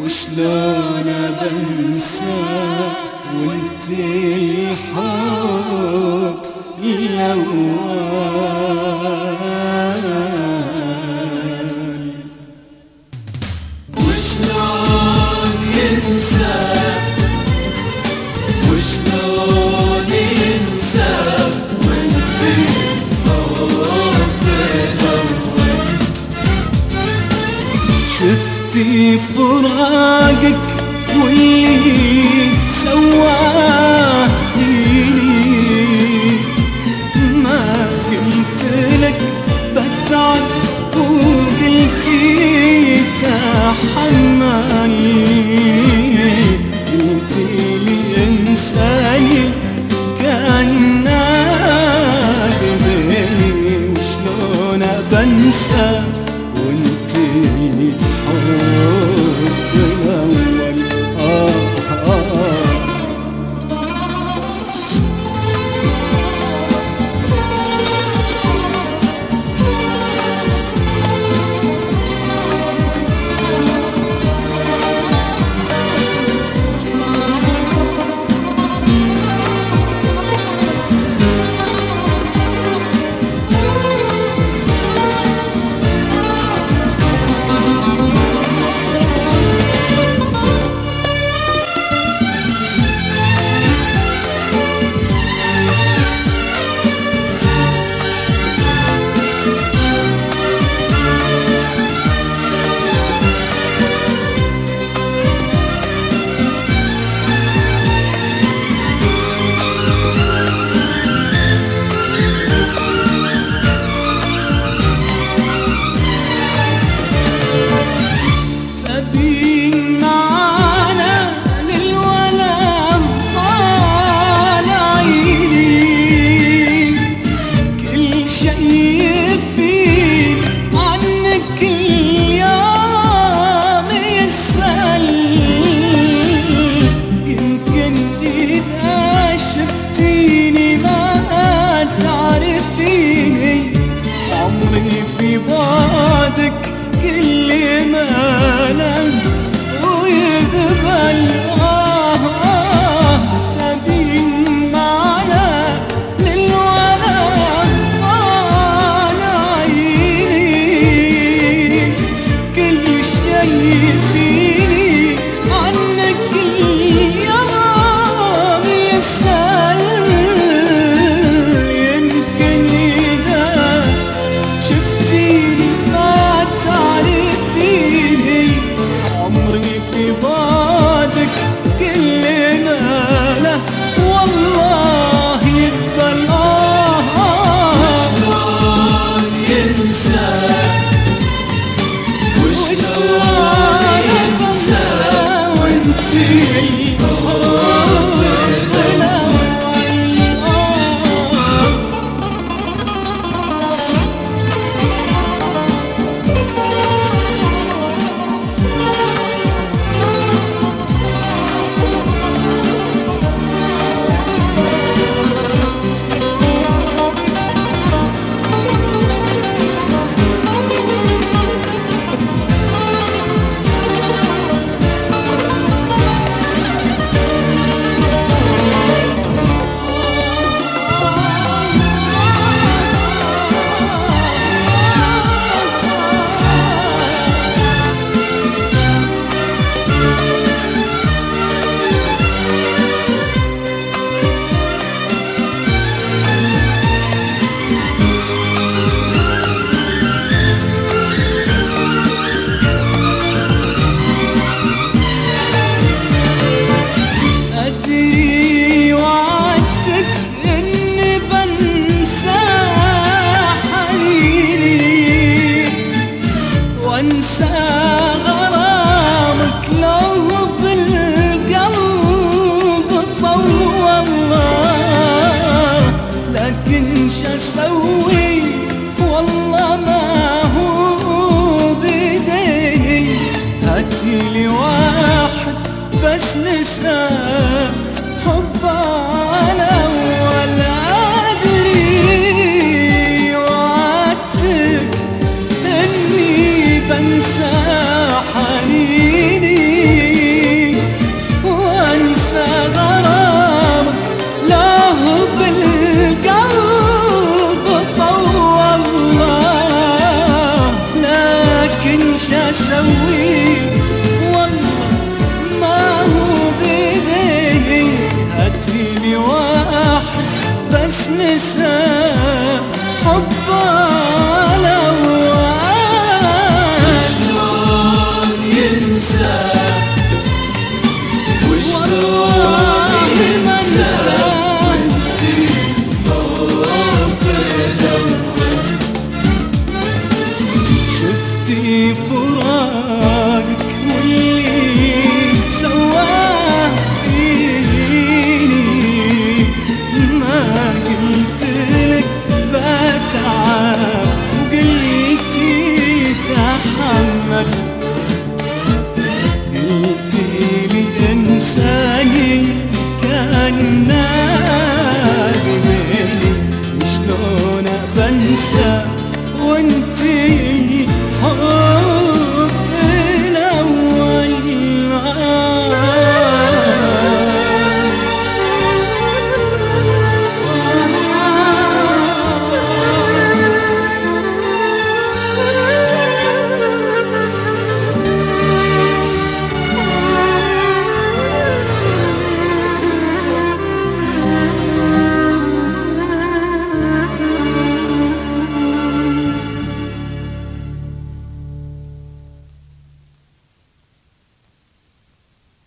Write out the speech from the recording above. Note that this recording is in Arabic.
وشلون بنسى وانت الحب الأول. وشلون ينسى وشلون ينسى وانت الحب الأول. شفتي فراقك واللي سواه فيني، ما قلت لك بتعب وقلتي تحمل، قلتي لي انساني كان ناقبني، وشلون بنسى وانت الحب الأول. في بعدك كل ماله ويقبل تبين معنا للولا على عيني، كل شيء فيني عنك اليوم يسأل، يمكن إذا شفتيني ما تعرفيني، عمري في بعدك كل ناله والله يقبل. وشلون ينسى وشلون ينسى وانتي الحب الأول. وانسى غرامك لو بالقلب طول، لكن شسوي والله ما هو بيدي، هاتيلي واحد بس نسى